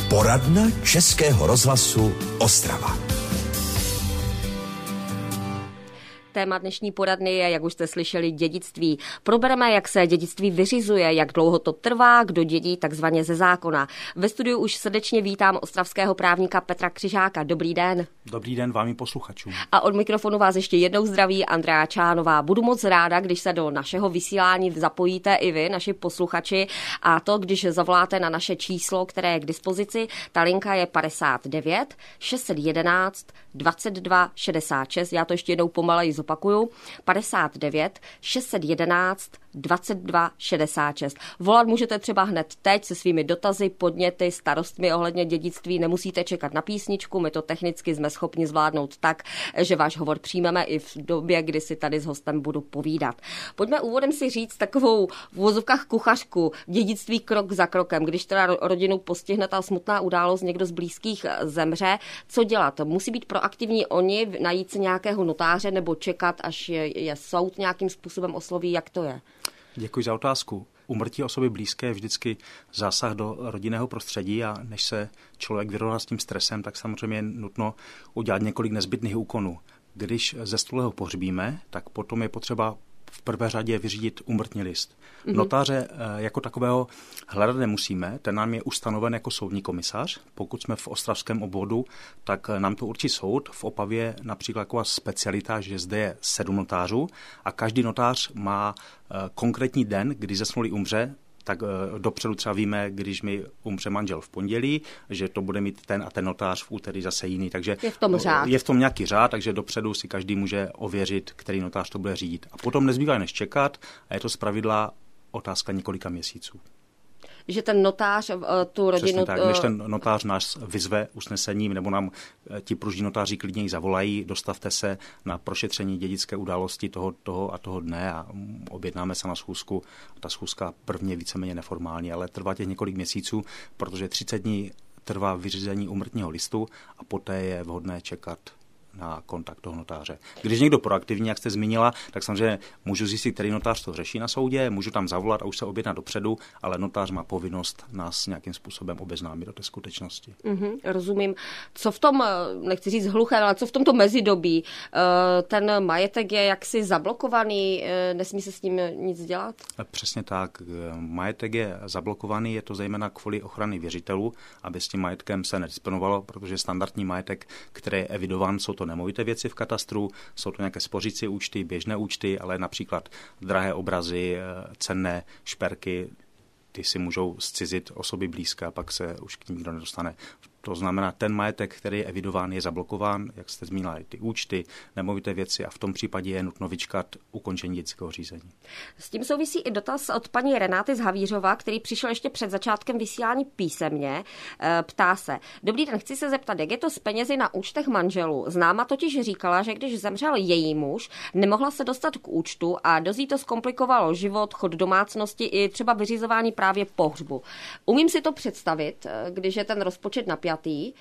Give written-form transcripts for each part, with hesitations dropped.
Poradna Českého rozhlasu Ostrava. Téma dnešní poradny je, jak už jste slyšeli, dědictví. Probereme, jak se dědictví vyřizuje, jak dlouho to trvá, kdo dědí takzvaně ze zákona. Ve studiu už srdečně vítám ostravského právníka Petra Křižáka. Dobrý den. Dobrý den vám i posluchačům. A od mikrofonu vás ještě jednou zdraví Andrea Čánová. Budu moc ráda, když se do našeho vysílání zapojíte i vy, naši posluchači, a to, když zavoláte na naše číslo, které je k dispozici. Ta linka je 59 611 22 66. Já to ještě jednou pomaleji zopakuju. 59 611 22 66. Volat můžete třeba hned teď se svými dotazy, podněty, starostmi ohledně dědictví. Nemusíte čekat na písničku, my to technicky jsme schopni zvládnout tak, že váš hovor přijmeme i v době, kdy si tady s hostem budu povídat. Pojďme úvodem si říct takovou v uvozovkách kuchařku, dědictví krok za krokem. Když teda rodinu postihne ta smutná událost, někdo z blízkých zemře, co dělat? Musí být proaktivní oni, najít si nějakého notáře nebo čekat, až je soud nějakým způsobem osloví, jak to je? Děkuji za otázku. Úmrtí osoby blízké je vždycky zásah do rodinného prostředí a než se člověk vyrovná s tím stresem, tak samozřejmě je nutno udělat několik nezbytných úkonů. Když ze stolu ho pohřbíme, tak potom je potřeba v prvé řadě vyřídit úmrtní list. Notáře jako takového hledat nemusíme, ten nám je ustanoven jako soudní komisař. Pokud jsme v ostravském obvodu, tak nám to určí soud. V Opavě například taková specialita, že zde je 7 notářů a každý notář má konkrétní den, kdy zesnulý umře, tak dopředu třeba víme, když mi umře manžel v pondělí, že to bude mít ten a ten notář v úterý zase jiný. Takže je v tom nějaký řád, takže dopředu si každý může ověřit, který notář to bude řídit. A potom nezbývá než čekat a je to zpravidla otázka několika měsíců. Že ten notář tu rodinu... Přesně tak, než ten notář nás vyzve usnesením, nebo nám ti pružní notáři klidně ji zavolají, dostavte se na prošetření dědické události toho a toho dne a objednáme se na schůzku. Ta schůzka prvně je víceméně neformální, ale trvá těch několik měsíců, protože 30 dní trvá vyřízení úmrtního listu a poté je vhodné čekat na kontakt toho notáře. Když někdo proaktivní, jak jste zmínila, tak samozřejmě můžu zjistit, který notář to řeší na soudě, můžu tam zavolat a už se objednat dopředu, ale notář má povinnost nás nějakým způsobem obeznámit do té skutečnosti. Rozumím. Co v tom, nechci říct hluché, ale co v tomto mezidobí? Ten majetek je jaksi zablokovaný, nesmí se s ním nic dělat? Přesně tak. Majetek je zablokovaný, je to zejména kvůli ochrany věřitelů, aby s tím majetkem se nedisponovalo, protože standardní majetek, který je evidován, jsou to nemovité věci v katastru, jsou to nějaké spořící účty, běžné účty, ale například drahé obrazy, cenné šperky, ty si můžou zcizit osoby blízké a pak se už k ním nikdo nedostane. To znamená, ten majetek, který je evidován, je zablokován, jak jste zmínila, i ty účty, nemovité věci a v tom případě je nutno vyčkat ukončení dědického řízení. S tím souvisí i dotaz od paní Renáty z Havířova, který přišel ještě před začátkem vysílání písemně. Ptá se: Dobrý den, chci se zeptat, jak je to s penězi na účtech manželů. Známa totiž říkala, že když zemřel její muž, nemohla se dostat k účtu a dost jí to zkomplikovalo život, chod domácnosti i třeba vyřizování právě pohřbu. Umím si to představit, když je ten rozpočet napjatý.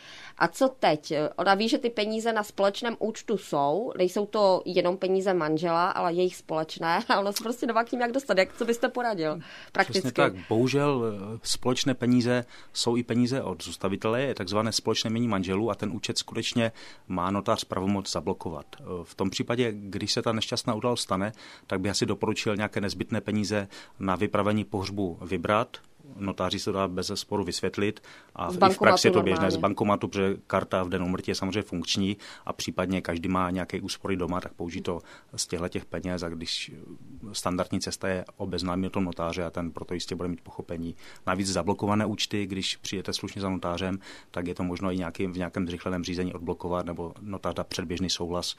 A co teď? Ona ví, že ty peníze na společném účtu jsou, nejsou to jenom peníze manžela, ale jejich společné a ona se prostě nemá k ním jak dostat. Co byste poradil prakticky? Přesně tak. Bohužel společné peníze jsou i peníze od zůstavitele, je takzvané společné jmění manželů a ten účet skutečně má notář pravomoc zablokovat. V tom případě, když se ta nešťastná událost stane, tak bych asi doporučil nějaké nezbytné peníze na vypravení pohřbu vybrat. Notáři se to dá bez sporu vysvětlit a i v praxi je to běžné z bankomatu, protože karta v den úmrtí je samozřejmě funkční a případně každý má nějaké úspory doma, tak použít to z těch peněz a když standardní cesta je obeznámit o tom notáře a ten proto jistě bude mít pochopení. Navíc zablokované účty, když přijete slušně za notářem, tak je to možno i v nějakém zrychleném řízení odblokovat nebo notář dá předběžný souhlas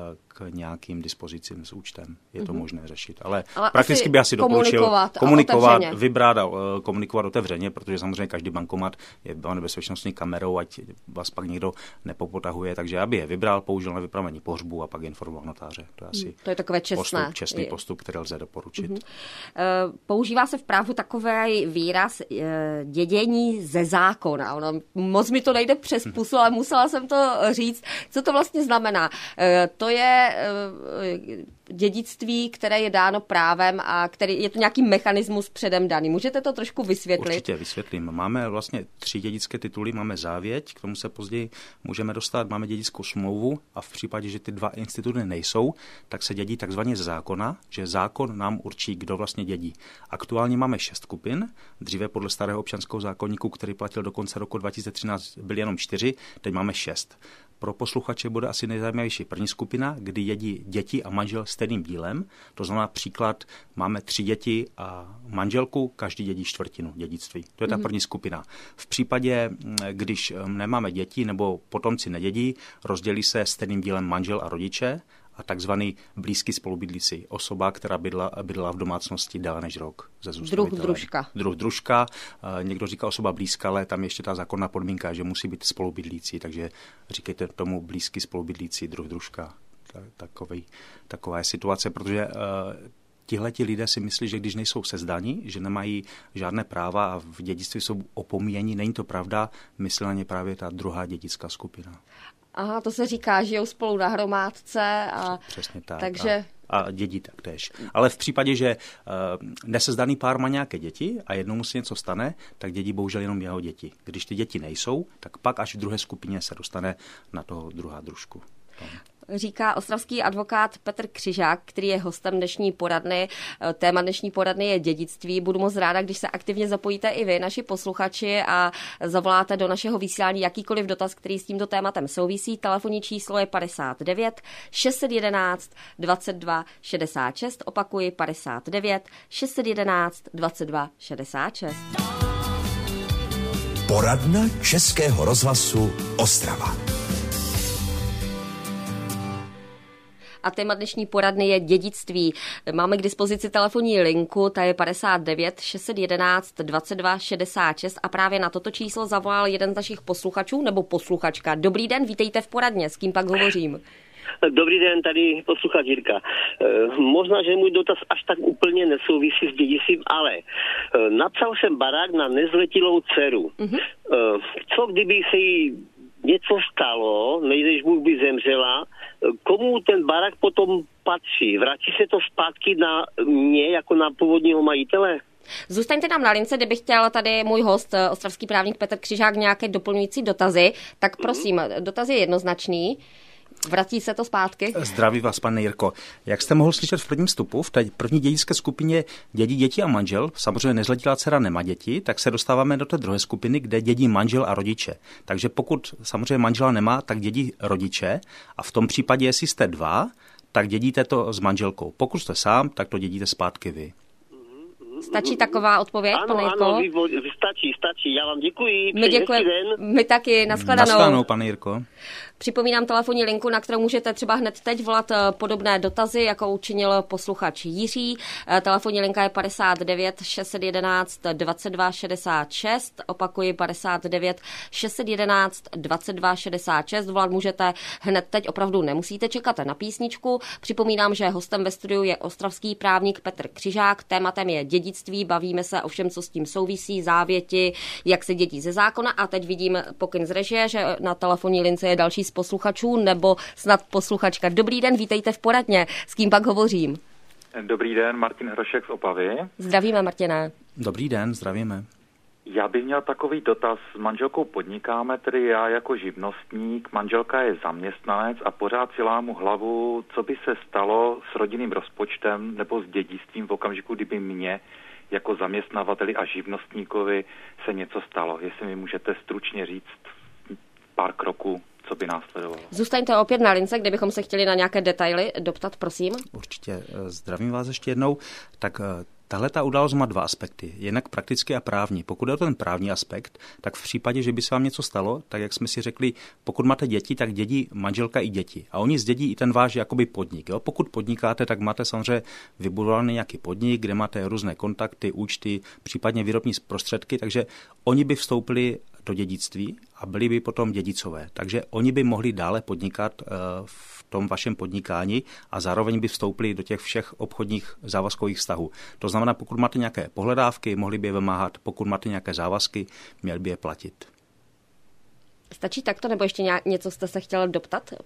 k nějakým dispozicím s účtem. Je to možné řešit, ale prakticky by asi doporučil komunikovat, vybrat a komunikovat otevřeně, protože samozřejmě každý bankomat je bezpečnostní kamerou, ať vás pak někdo nepopotahuje, takže aby je vybral, použil na vypravení pohřbu a pak informoval notáře. To je takové čestný postup, který lze doporučit. Používá se v právu takový výraz dědění ze zákona. Moc mi to nejde přes pusu, ale musela jsem to říct. Co to vlastně znamená? To je dědictví, které je dáno právem a je to nějaký mechanismus předem daný. Můžete to trošku vysvětlit? Určitě vysvětlím. Máme vlastně 3 dědické tituly, máme závěť, k tomu se později můžeme dostat, máme dědickou smlouvu a v případě, že ty 2 instituty nejsou, tak se dědí takzvaně ze zákona, že zákon nám určí, kdo vlastně dědí. Aktuálně máme 6 skupin, dříve podle starého občanského zákoníku, který platil do konce roku 2013, byly jenom 4, teď máme 6. Pro posluchače bude asi nejzajímavější první skupina, kdy jedí děti a manžel stejným dílem. To znamená příklad, máme 3 děti a manželku, každý dědí čtvrtinu dědictví. To je ta první skupina. V případě, když nemáme děti nebo potomci nedědí, rozdělí se stejným dílem manžel a rodiče a takzvaný blízký spolubydlící, osoba, která bydlela v domácnosti déle než rok ze zůstavitele. Druh družka. Někdo říká osoba blízká, ale tam ještě ta zákonná podmínka, že musí být spolubydlící, takže říkejte tomu blízký spolubydlící, druh družka. Taková je situace, protože tihleti lidé si myslí, že když nejsou sezdaní, že nemají žádné práva a v dědictví jsou opomíjeni, není to pravda, myslí na ně právě ta druhá dědická skupina. Aha, to se říká, žijou spolu na hromádce. Přesně tak. Takže... A dědí taktéž. Ale v případě, že nesezdaný pár má nějaké děti a jednou mu se něco stane, tak dědí bohužel jenom jeho děti. Když ty děti nejsou, tak pak až v druhé skupině se dostane na toho druhá družku. Říká ostravský advokát Petr Křižák, který je hostem dnešní poradny. Téma dnešní poradny je dědictví. Budu moc ráda, když se aktivně zapojíte i vy, naši posluchači, a zavoláte do našeho vysílání jakýkoliv dotaz, který s tímto tématem souvisí. Telefonní číslo je 59 611 22 66. Opakuji 59 611 22 66. Poradna Českého rozhlasu Ostrava. A téma dnešní poradny je dědictví. Máme k dispozici telefonní linku, ta je 59 611 22 66 a právě na toto číslo zavolal jeden z našich posluchačů nebo posluchačka. Dobrý den, vítejte v poradně, s kým pak hovořím? Dobrý den, tady posluchač Jirka. Možná, že můj dotaz až tak úplně nesouvisí s dědictvím, ale napsal jsem barák na nezletilou dceru. Co kdyby se jí něco stalo, než Bůh by zemřela, komu ten barák potom patří? Vrátí se to zpátky na mě jako na původního majitele? Zůstaňte nám na lince, kdyby chtěl tady můj host, ostravský právník Petr Křižák, nějaké doplňující dotazy, tak prosím, dotaz je jednoznačný. Vrací se to zpátky? Zdraví vás, pane Jirko. Jak jste mohl slyšet v prvním vstupu, v té první dědické skupině dědí děti a manžel, samozřejmě nezletilá dcera nemá děti, tak se dostáváme do té druhé skupiny, kde dědí manžel a rodiče. Takže pokud samozřejmě manžela nemá, tak dědí rodiče a v tom případě, jestli jste 2, tak dědíte to s manželkou. Pokud jste sám, tak to dědíte zpátky vy. Stačí taková odpověď, pane Jirko? Ano, stačí. Já vám děkuji. My děkujeme. My taky. Nashledanou. Nashledanou, pane Jirko. Připomínám telefonní linku, na kterou můžete třeba hned teď volat podobné dotazy, jako učinil posluchač Jiří. Telefonní linka je 59 611 22 66. Opakuji 59 611 22 66. Volat můžete hned teď, opravdu nemusíte čekat na písničku. Připomínám, že hostem ve studiu je ostravský právník Petr Křižák. Tématem je dědictví. Bavíme se o všem, co s tím souvisí, závěti, jak se dědí ze zákona. A teď vidím pokyn z režie, že na telefonní lince je další z posluchačů nebo snad posluchačka. Dobrý den, vítejte v poradně. S kým pak hovořím? Dobrý den, Martin Hrošek z Opavy. Zdravíme, Martine. Dobrý den, zdravíme. Já bych měl takový dotaz. S manželkou podnikáme, tedy já jako živnostník, manželka je zaměstnanec a pořád si lámu hlavu, co by se stalo s rodinným rozpočtem nebo s dědictvím v okamžiku, kdyby mě jako zaměstnavateli a živnostníkovi se něco stalo. Jestli mi můžete stručně říct pár kroků, co by následovalo. Zůstaňte opět na lince, kdybychom se chtěli na nějaké detaily doptat, prosím. Určitě. Zdravím vás ještě jednou. Tak tahle ta událost má 2 aspekty. Jednak praktický a právní. Pokud je to ten právní aspekt, tak v případě, že by se vám něco stalo, tak jak jsme si řekli, pokud máte děti, tak dědí manželka i děti. A oni zdědí i ten váš jakoby podnik. Jo? Pokud podnikáte, tak máte samozřejmě vybudovaný nějaký podnik, kde máte různé kontakty, účty, případně výrobní prostředky, takže oni by vstoupili do dědictví a byli by potom dědicové. Takže oni by mohli dále podnikat v tom vašem podnikání a zároveň by vstoupili do těch všech obchodních závazkových vztahů. To znamená, pokud máte nějaké pohledávky, mohli by je vymáhat, pokud máte nějaké závazky, měli by je platit. Stačí takto, nebo ještě něco jste se chtěla doptat?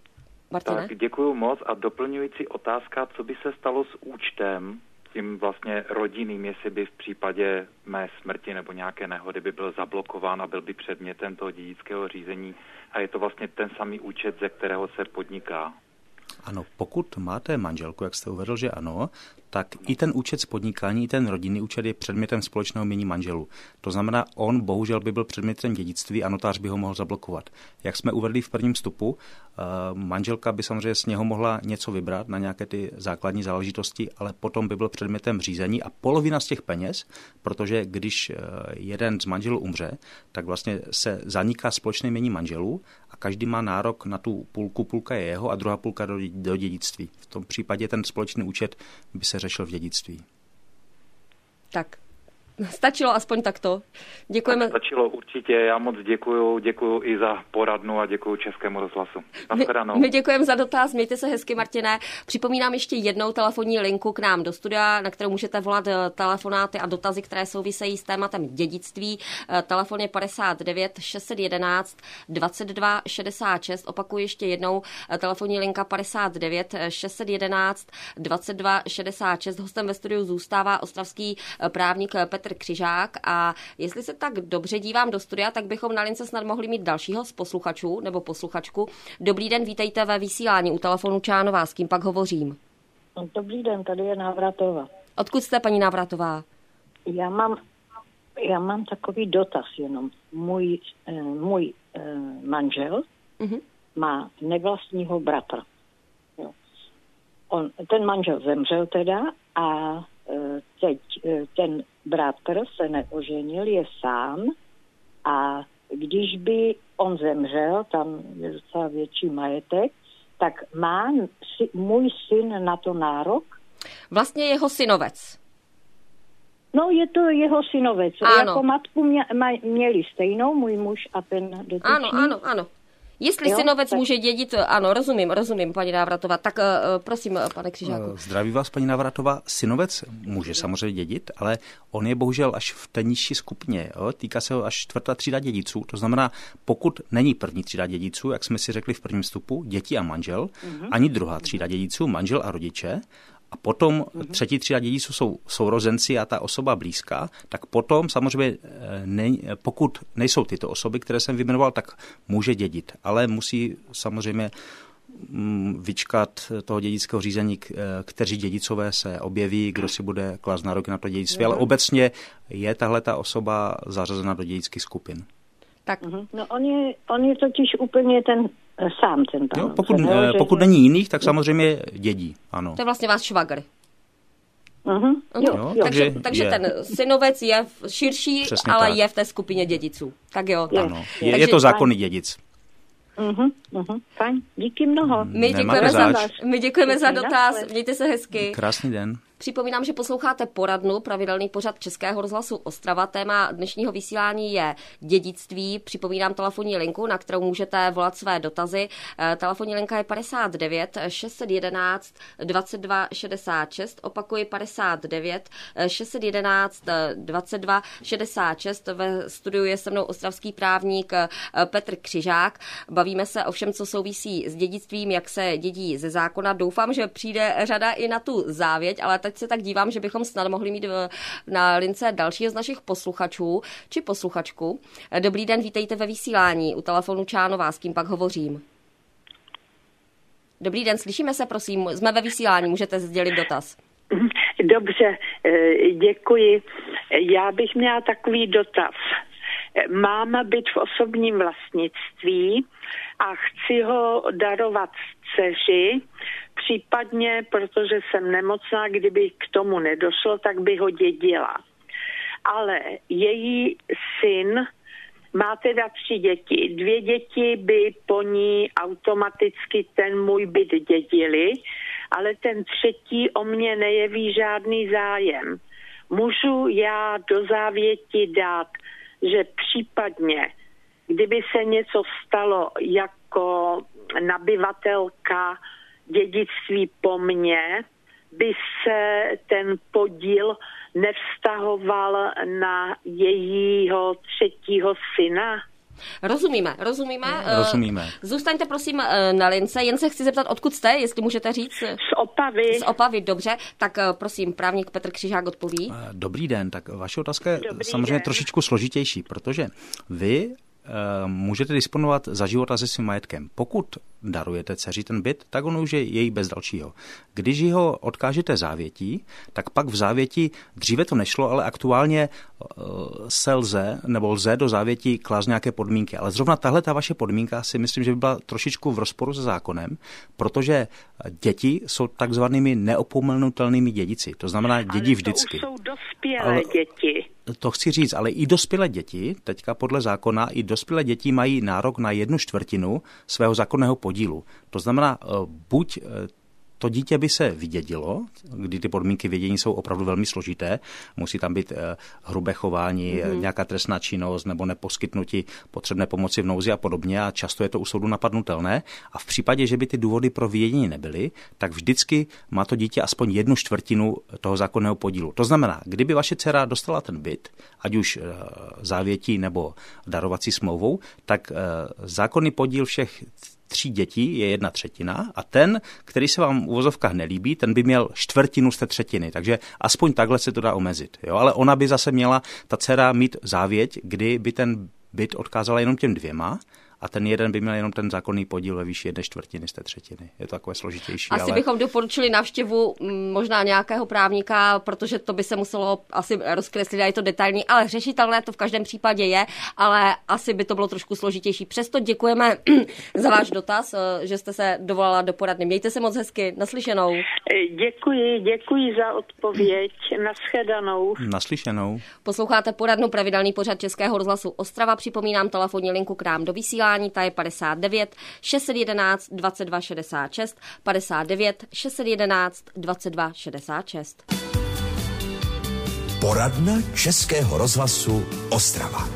Martine? Tak děkuju moc a doplňující otázka, co by se stalo s účtem, tím vlastně rodinným, jestli by v případě mé smrti nebo nějaké nehody by byl zablokován a byl by předmětem toho dědického řízení a je to vlastně ten samý účet, ze kterého se podniká. Ano, pokud máte manželku, jak jste uvedl, že ano, tak i ten účet z podnikání, i ten rodinný účet je předmětem společného jmění manželů. To znamená, on bohužel by byl předmětem dědictví a notář by ho mohl zablokovat. Jak jsme uvedli v prvním vstupu, manželka by samozřejmě z něho mohla něco vybrat na nějaké ty základní záležitosti, ale potom by byl předmětem řízení a polovina z těch peněz, protože když jeden z manželů umře, tak vlastně se zaniká společné jmění manželů a každý má nárok na tu půlka je jeho a druhá půlka do dědictví. V tom případě ten společný účet by se řešil v dědictví. Tak, stačilo aspoň takto. Děkujeme. Tak stačilo určitě, já moc děkuju i za poradnu a děkuju Českému rozhlasu. My děkujeme za dotaz, mějte se hezky, Martine. Připomínám ještě jednou telefonní linku k nám do studia, na kterou můžete volat telefonáty a dotazy, které souvisejí s tématem dědictví. Telefon je 59 611 22 66. Opakuji ještě jednou, telefonní linka 59 611 22 66. Hostem ve studiu zůstává ostravský právník Petr Křižák a jestli se tak dobře dívám do studia, tak bychom na lince snad mohli mít dalšího z posluchačů nebo posluchačku. Dobrý den, vítejte ve vysílání u telefonu Čánová, s kým pak hovořím? Dobrý den, tady je Návratová. Odkud jste, paní Návratová? Já mám takový dotaz jenom. Můj manžel má nevlastního bratra. Jo. Ten manžel zemřel teda a teď ten bratr se neoženil, je sám a když by on zemřel, tam je docela větší majetek, tak má můj syn na to nárok? Vlastně jeho synovec. No, je to jeho synovec. Ano. Jako matku měli stejnou, můj muž a ten dotyčný. Ano. Jestli synovec může dědit, ano, rozumím, paní Návratová. Tak prosím, pane Křižáku. Zdraví vás, paní Návratová. Synovec může samozřejmě dědit, ale on je bohužel až v té nižší skupině. Jo? Týká se ho až 4. třída dědiců. To znamená, pokud není první třída dědiců, jak jsme si řekli v prvním vstupu, děti a manžel, ani 2. třída dědiců, manžel a rodiče, a potom 3. třída dědiců jsou sourozenci a ta osoba blízká, tak potom samozřejmě, pokud nejsou tyto osoby, které jsem vyjmenoval, tak může dědit. Ale musí samozřejmě vyčkat toho dědického řízení, kteří dědicové se objeví, kdo si bude klást nároky na to dědictví. Ale obecně je tahleta osoba zařazena do dědických skupin. Tak. No on je totiž úplně ten sám ten pán. Pokud není jiných, tak samozřejmě dědí, ano. To je vlastně váš švagr. Jo, takže ten synovec je širší, přesně ale tak. je v té skupině dědiců. Tak jo. Tak. Ano. Je to zákonný dědic. Fajn, díky mnoho. My děkujeme za dotaz. Mějte se hezky. Krásný den. Připomínám, že posloucháte poradnu, pravidelný pořad Českého rozhlasu Ostrava. Téma dnešního vysílání je dědictví. Připomínám telefonní linku, na kterou můžete volat své dotazy. Telefonní linka je 59 611 22 66. Opakuji 59 611 22 66. Ve studiu je se mnou ostravský právník Petr Křižák. Bavíme se o všem, co souvisí s dědictvím, jak se dědí ze zákona. Doufám, že přijde řada i na tu závěť, ale teď se tak dívám, že bychom snad mohli mít na lince dalšího z našich posluchačů či posluchačku. Dobrý den, vítejte ve vysílání u telefonu Čánová, s kým pak hovořím. Dobrý den, slyšíme se, prosím, jsme ve vysílání, můžete sdělit dotaz. Dobře, děkuji. Já bych měla takový dotaz. Mám byt v osobním vlastnictví a chci ho darovat dceři, případně, protože jsem nemocná, kdyby k tomu nedošlo, tak by ho dědila. Ale její syn má teda 3 děti. 2 děti by po ní automaticky ten můj byt dědili, ale ten 3. o mě nejeví žádný zájem. Můžu já do závěti dát, že případně, kdyby se něco stalo jako nabyvatelka dědictví po mně, by se ten podíl nevztahoval na jejího 3. syna? Rozumíme. Rozumíme. Zůstaňte prosím na lince, jen se chci zeptat, odkud jste, jestli můžete říct. Z Opavy, dobře. Tak prosím, právník Petr Křižák odpoví. Dobrý den, tak vaše otázka je samozřejmě trošičku složitější, protože vy můžete disponovat za života se svým majetkem. Pokud darujete dceři ten byt, tak on už je její bez dalšího. Když ho odkážete závětí, tak pak v závěti, dříve to nešlo, ale aktuálně lze do závětí klást nějaké podmínky. Ale zrovna tahle ta vaše podmínka si myslím, že by byla trošičku v rozporu se zákonem, protože děti jsou takzvanými neopomenutelnými dědici. To znamená dědi vždycky. Ale to už jsou dospělé děti. To chci říct, ale i dospělé děti, teďka podle zákona, i dospělé děti mají nárok na 1/4 svého zákonného podílu. To znamená, buď to dítě by se vydědilo, kdy ty podmínky vědění jsou opravdu velmi složité, musí tam být hrubé chování, nějaká trestná činnost nebo neposkytnutí potřebné pomoci v nouzi a podobně a často je to u soudu napadnutelné. A v případě, že by ty důvody pro vydědění nebyly, tak vždycky má to dítě aspoň 1/4 toho zákonného podílu. To znamená, kdyby vaše dcera dostala ten byt, ať už závětí nebo darovací smlouvou, tak zákonný podíl všech 3 dětí je 1/3 a ten, který se vám v uvozovkách nelíbí, ten by měl 1/4 z té třetiny, takže aspoň takhle se to dá omezit. Jo? Ale ona by zase měla, ta dcera, mít závěť, kdy by ten byt odkázala jenom těm 2 a ten jeden by měl jenom ten zákonný podíl ve výši 1/4 z té třetiny. Je to takové složitější. Asi bychom doporučili návštěvu možná nějakého právníka, protože to by se muselo asi rozkreslit a je to detailní, ale řešitelné to v každém případě je, ale asi by to bylo trošku složitější. Přesto děkujeme za váš dotaz, že jste se dovolala do poradny. Mějte se moc hezky. Naslyšenou. Děkuji za odpověď. Naslyšenou. Posloucháte poradnu, pravidelný pořad Českého rozhlasu Ostrava. Připomínám telefonní linku k nám do vysílání, ta je 59 611 22 66, 59 611 22 66. Poradna Českého rozhlasu Ostrava.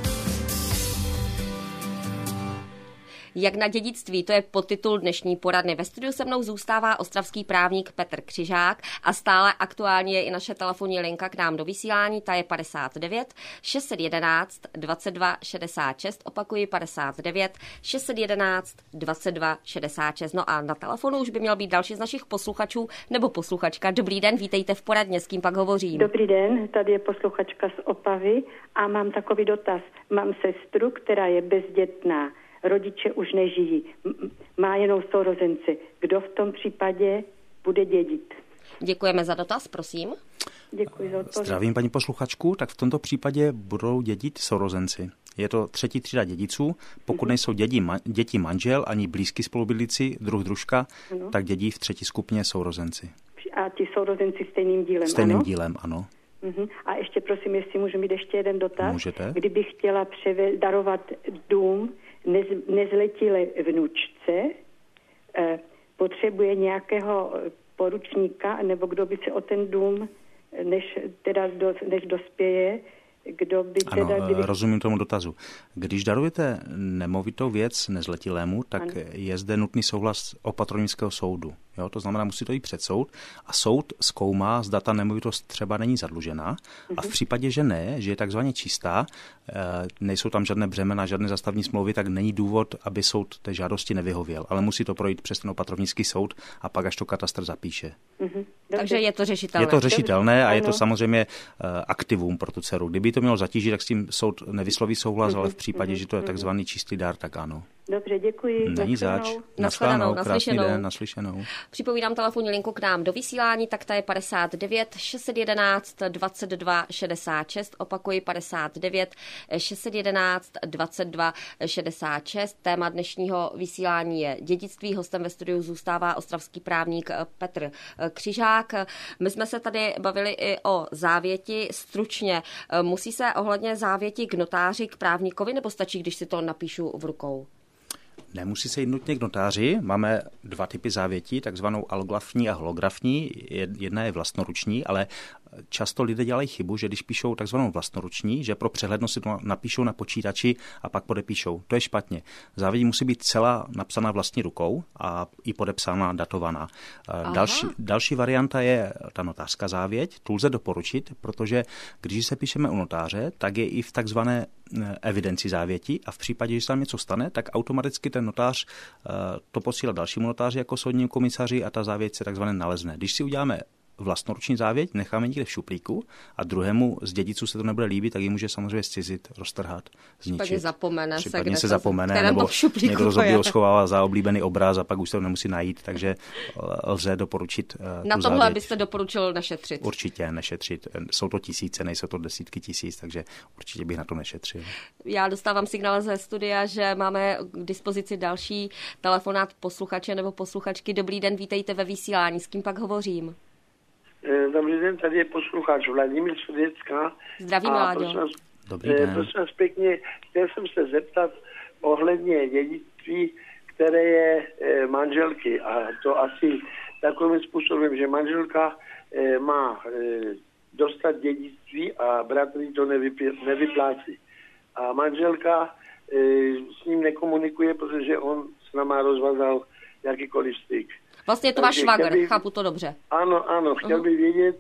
Jak na dědictví, to je podtitul dnešní poradny. Ve studiu se mnou zůstává ostravský právník Petr Křižák a stále aktuálně je i naše telefonní linka k nám do vysílání, ta je 59 611 22 66, opakuji 59 611 22 66. No a na telefonu už by měl být další z našich posluchačů nebo posluchačka. Dobrý den, vítejte v poradně, s kým pak hovořím. Dobrý den, tady je posluchačka z Opavy a mám takový dotaz. Mám sestru, která je bezdětná. Rodiče už nežijí, má jenom sourozenci. Kdo v tom případě bude dědit? Děkujeme za dotaz, prosím. Děkuji za odpověď. Zdravím paní posluchačku, tak v tomto případě budou dědit sourozenci. Je to 3. třída dědiců. Pokud nejsou děti manžel ani blízký spolubydlící, družka, tak dědí v 3. skupině sourozenci. A ti sourozenci stejným dílem, Stejným dílem, ano. A ještě prosím, jestli můžu mít ještě jeden dotaz. Můžete. Kdybych chtěla darovat dům nezletilé vnučce, potřebuje nějakého poručníka, nebo kdo by se o ten dům, než dospěje, kdo by teda... Ano, rozumím tomu dotazu. Když darujete nemovitou věc nezletilému, tak je zde nutný souhlas opatrovnického soudu. Jo, to znamená, musí to jít před soud a soud zkoumá, zda ta nemovitost třeba není zadlužená a v případě, že ne, že je takzvaně čistá, nejsou tam žádné břemena, žádné zastavní smlouvy, tak není důvod, aby soud té žádosti nevyhověl, ale musí to projít přes ten opatrovnický soud a pak až to katastr zapíše. Takže je to řešitelné. Je to řešitelné a je to samozřejmě aktivum pro tu dceru. Kdyby to mělo zatížit, tak s tím soud nevysloví souhlas, ale v případě, že to je takzvaný čistý dar, tak ano. Dobře, děkuji. Není zač. Nashledanou. Krásný den, naslyšenou. Připomínám telefonní linku k nám do vysílání, tak ta je 59 611 22 66, opakuji 59 611 22 66. Téma dnešního vysílání je dědictví. Hostem ve studiu zůstává ostravský právník Petr Křižák. My jsme se tady bavili i o závěti. Stručně, musí se ohledně závěti k notáři, k právníkovi, nebo stačí, když si to napíšu v rukou? Nemusí se jít nutně k notáři. Máme 2 typy závětí, takzvanou allografní a holografní. Jedna je vlastnoruční, ale často lidé dělají chybu, že když píšou takzvanou vlastnoruční, že pro přehlednost si to napíšou na počítači a pak podepíšou. To je špatně. Závěť musí být celá napsaná vlastní rukou a i podepsaná, datovaná. Další varianta je ta notářská závěť. Tu lze doporučit, protože když se píšeme u notáře, tak je i v takzvané evidenci závěti a v případě, že se tam něco stane, tak automaticky ten notář to posílá dalšímu notáři jako soudnímu komisaři a ta závěť se takzvaně nalezne. Když si uděláme vlastnoruční závěť, necháme někde v šuplíku a druhému z dědiců se to nebude líbit, tak ji může samozřejmě zcizit, roztrhat, zničit. Případně se zapomene, nebo někdo z oblího schovává za oblíbený obraz a pak už se to nemusí najít, takže lze doporučit na tu tohle závěť. byste doporučil nešetřit. Určitě nešetřit. Jsou to tisíce, nejsou to desítky tisíc, takže určitě bych na to nešetřil. Já dostávám signál ze studia, že máme k dispozici další telefonát posluchače nebo posluchačky. Dobrý den, vítejte ve vysílání. S kým pak hovořím? Dobrý den, tady je posluchač Vladimír Sudecká. Zdravím, Vláďo. Dobrý den. Prosím vás pěkně, chtěl jsem se zeptat ohledně dědictví, které je manželky. A to asi takovým způsobem, že manželka má dostat dědictví a bratr to nevyplácí. A manželka s ním nekomunikuje, protože on s náma rozvázal jakýkoliv styk. Vlastně je to váš švagr, chápu to dobře. Ano, chtěl bych vědět,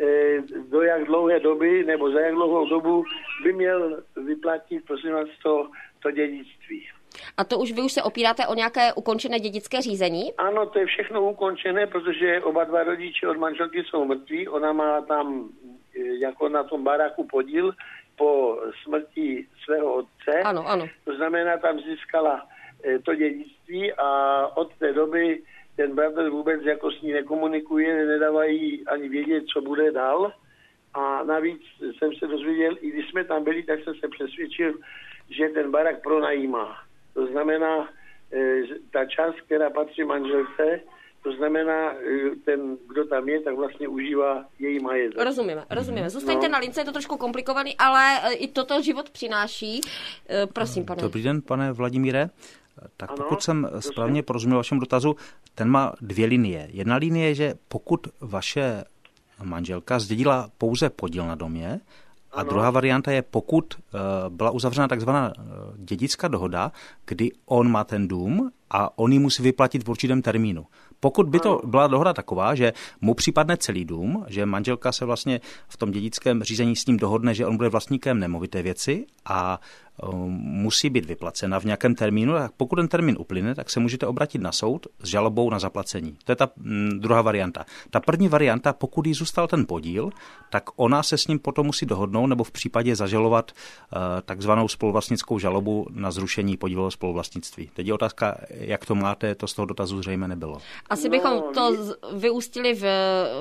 do jak dlouhé doby, nebo za jak dlouhou dobu by měl vyplatit, prosím vás, to dědictví. A to už vy už se opíráte o nějaké ukončené dědické řízení? Ano, to je všechno ukončené, protože oba dva rodiče od manželky jsou mrtví. Ona má tam jako na tom baráku podíl po smrti svého otce. Ano. To znamená, tam získala to dědictví a od té doby ten bratr vůbec jako s ní nekomunikuje, nedávají ani vědět, co bude dál. A navíc jsem se dozvěděl, i když jsme tam byli, tak jsem se přesvědčil, že ten barák pronajímá. To znamená, ta část, která patří manželce, to znamená, ten, kdo tam je, tak vlastně užívá její majetek. Rozumíme. Zůstaňte na lince, je to trošku komplikovaný, ale i toto život přináší. Prosím, pane. Dobrý den, pane Vladimíre. Tak pokud jsem správně porozuměl vašemu dotazu, ten má dvě linie. Jedna linie je, že pokud vaše manželka zdědila pouze podíl na domě, a druhá varianta je, pokud byla uzavřena takzvaná dědická dohoda, kdy on má ten dům a on ji musí vyplatit v určitém termínu. Pokud by to byla dohoda taková, že mu připadne celý dům, že manželka se vlastně v tom dědickém řízení s ním dohodne, že on bude vlastníkem nemovité věci a musí být vyplacena v nějakém termínu, tak pokud ten termín uplyne, tak se můžete obratit na soud s žalobou na zaplacení. To je ta druhá varianta. Ta první varianta, pokud jí zůstal ten podíl, tak ona se s ním potom musí dohodnout nebo v případě zažalovat takzvanou spoluvlastnickou žalobu na zrušení podílového spoluvlastnictví. Teď je otázka, jak to máte, to z toho dotazu zřejmě nebylo. Asi bychom to vyústili v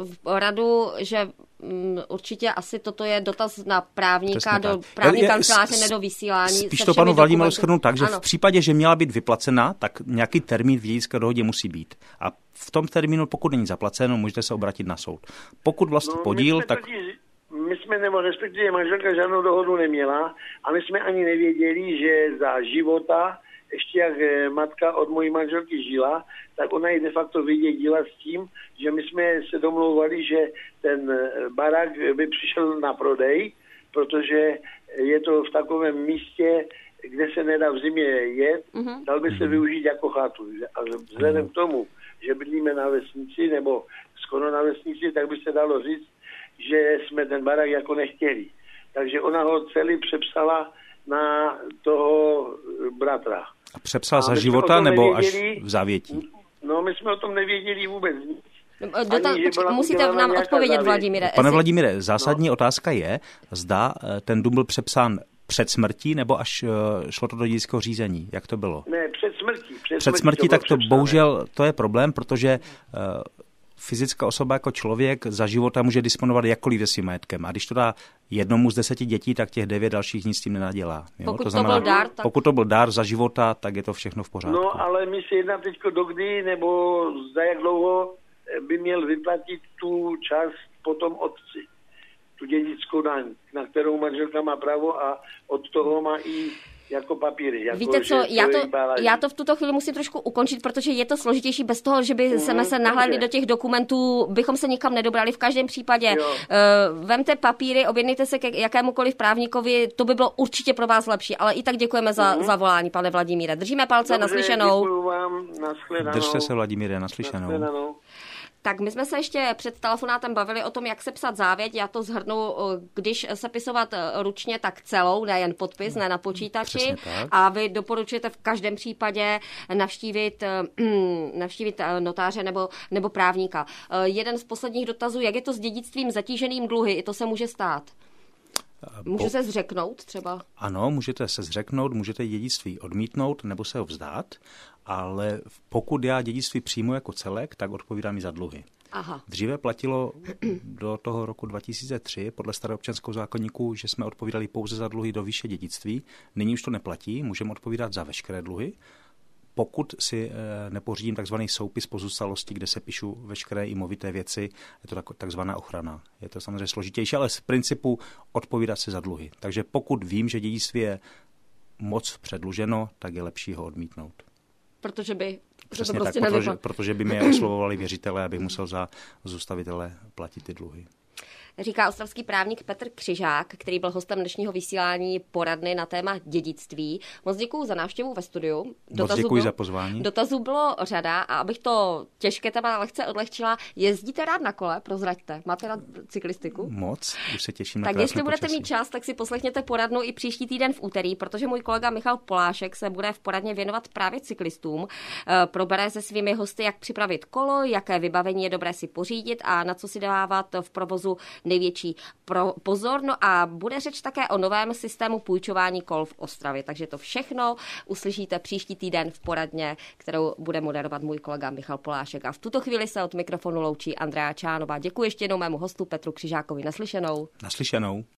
radu, že určitě asi toto je dotaz na právníka, do právní kanceláře, ne do vysílání. Spíš to panu Vladimíru shrnu tak, že v případě, že měla být vyplacena, tak nějaký termín v dědické dohodě musí být. A v tom termínu, pokud není zaplaceno, můžete se obrátit na soud. Pokud vlastní podíl, tak... My jsme, nebo respektive manželka žádnou dohodu neměla a my jsme ani nevěděli, že za života, ještě jak matka od mojí manželky žila, tak ona ji de facto vydědila s tím, že my jsme se domlouvali, že ten barák by přišel na prodej, protože je to v takovém místě, kde se nedá v zimě jet, dal by se využít jako chatu. A vzhledem k tomu, že bydlíme na vesnici, nebo skoro na vesnici, tak by se dalo říct, že jsme ten barák jako nechtěli. Takže ona ho celý přepsala na toho bratra. A přepsala za života nebo až v závětí? No, my jsme o tom nevěděli vůbec nic. Musíte nám odpovědět, Vladimíre. Pane Vladimíre, zásadní otázka je, zda ten dům byl přepsán před smrtí, nebo až šlo to do dědického řízení? Jak to bylo? Ne, před smrtí. Před smrtí, tak to bohužel to je problém, protože fyzická osoba jako člověk za života může disponovat jakkoliv se svým majetkem. A když to dá jednomu z 10 dětí, tak těch 9 dalších nic s tím nenadělá. Pokud to byl dár za života, tak je to všechno v pořádku. No, ale my se jedná teďko dokdy, nebo za jak dlouho by měl vyplatit tu část potom otci. Tu dědickou daň, na kterou manželka má právo a od toho má i jako papíry. Jako, víte co, já to v tuto chvíli musím trošku ukončit, protože je to složitější bez toho, že by jsme se nahlédli do těch dokumentů, bychom se nikam nedobrali. V každém případě vemte papíry, objednejte se k jakémukoliv právníkovi, to by bylo určitě pro vás lepší, ale i tak děkujeme za volání, pane Vladimíre. Držíme palce, dobře, naslyšenou. Děkuju vám, nashledanou. Držte se, Vladimíre, naslyšenou. Tak my jsme se ještě před telefonátem bavili o tom, jak se psat závěť. Já to shrnu, když se pisovat ručně, tak celou, nejen podpis, ne na počítači. A vy doporučujete v každém případě navštívit notáře nebo právníka. Jeden z posledních dotazů, jak je to s dědictvím zatíženým dluhy, i to se může stát. Můžu se zřeknout třeba? Ano, můžete se zřeknout, můžete dědictví odmítnout nebo se ho vzdát, ale pokud já dědictví přijmu jako celek, tak odpovídám i za dluhy. Aha. Dříve platilo do toho roku 2003 podle starého občanského zákoníku, že jsme odpovídali pouze za dluhy do výše dědictví. Nyní už to neplatí, můžeme odpovídat za veškeré dluhy. Pokud si nepořídím takzvaný soupis pozůstalosti, kde se píšu veškeré imovité věci, je to takzvaná ochrana. Je to samozřejmě složitější, ale z principu odpovídat se za dluhy. Takže pokud vím, že dědictví je moc předluženo, tak je lepší ho odmítnout. Protože by přesně prostě tak, protože by mě oslovovali věřitelé, abych musel za zůstavitele platit ty dluhy. Říká ostravský právník Petr Křižák, který byl hostem dnešního vysílání poradny na téma dědictví. Moc děkuju za návštěvu ve studiu. Moc děkuji za pozvání. Dotazů bylo řada a abych to těžké téma lehce odlehčila, jezdíte rád na kole? Prozraďte. Máte rád cyklistiku? Moc, už se těším na tak krásné jestli budete počasí. mít čas, tak si poslechněte poradnu i příští týden v úterý, protože můj kolega Michal Polášek se bude v poradně věnovat právě cyklistům. Probere se svými hosty, jak připravit kolo, jaké vybavení je dobré si pořídit a na co si dávat v provozu největší pozor. No a bude řeč také o novém systému půjčování kol v Ostravě. Takže to všechno uslyšíte příští týden v poradně, kterou bude moderovat můj kolega Michal Polášek. A v tuto chvíli se od mikrofonu loučí Andrea Čánová. Děkuji ještě jednou mému hostu Petru Křižákovi. Naslyšenou. Naslyšenou.